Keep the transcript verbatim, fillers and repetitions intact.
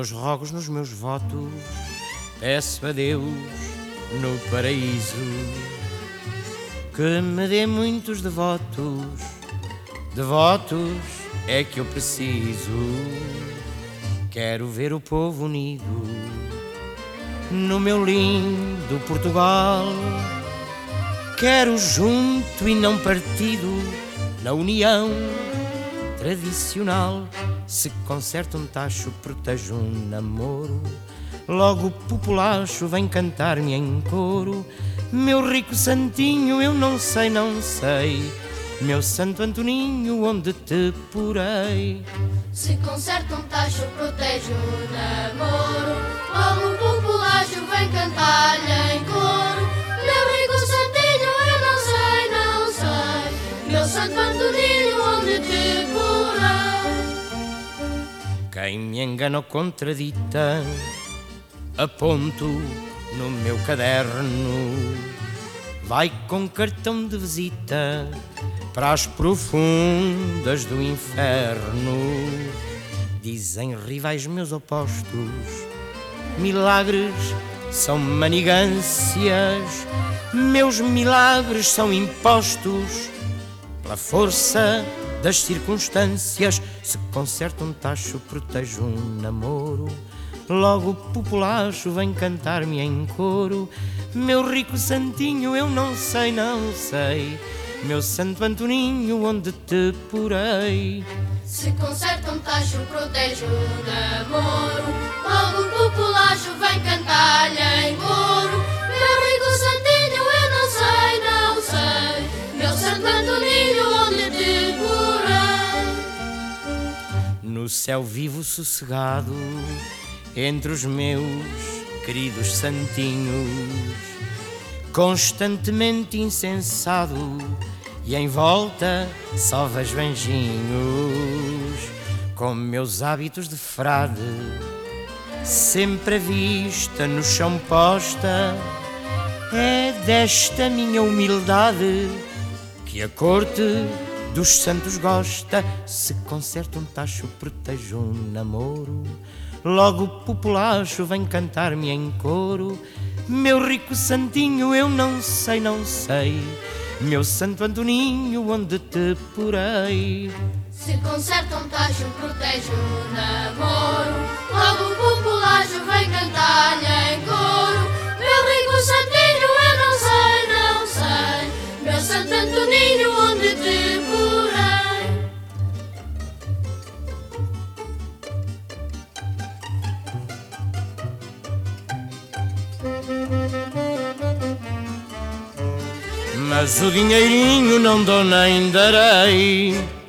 meus rogos, nos meus votos, peço a Deus no paraíso que me dê muitos devotos. Devotos é que eu preciso. Quero ver o povo unido no meu lindo Portugal. Quero junto e não partido na união tradicional. Se conserta um tacho, protejo um namoro, logo o populacho vem cantar-me em coro. Meu rico santinho, eu não sei, não sei, meu santo Antoninho, onde te porei? Se conserta um tacho, protege o namoro, logo o populacho vem cantar-lhe em coro. Meu rico santinho, eu não sei, não sei, meu santo Antoninho, onde te porei? Quem me engana ou contradita, aponto no meu caderno, vai com cartão de visita para as profundas do inferno. Dizem rivais meus opostos, milagres são manigâncias, meus milagres são impostos pela força das circunstâncias. Se conserta um tacho, protejo um namoro, logo o populacho vem cantar-me em coro. Meu rico santinho, eu não sei, não sei, meu santo Antoninho, onde te porei? Se conserta um tacho, protege o namoro, logo o populacho vem cantar-lhe em coro. Meu rico santinho, eu não sei, não sei, meu santo Antoninho, onde te porei? No céu vivo sossegado, entre os meus queridos santinhos, constantemente incensado, e em volta só vejo anjinhos. Com meus hábitos de frade, sempre a vista no chão posta, é desta minha humildade que a corte dos santos gosta. Se conserta um tacho, protejo um namoro, logo o populacho vem cantar-me em coro. Meu rico santinho, eu não sei, não sei, meu santo Antoninho, onde te porei? Se conserta um tacho, protege o namoro, logo o populacho vem cantar-lhe em coro. Meu rico santinho, eu não sei, não sei, meu santo Antoninho, onde te porei? Mas o dinheirinho não dou nem darei,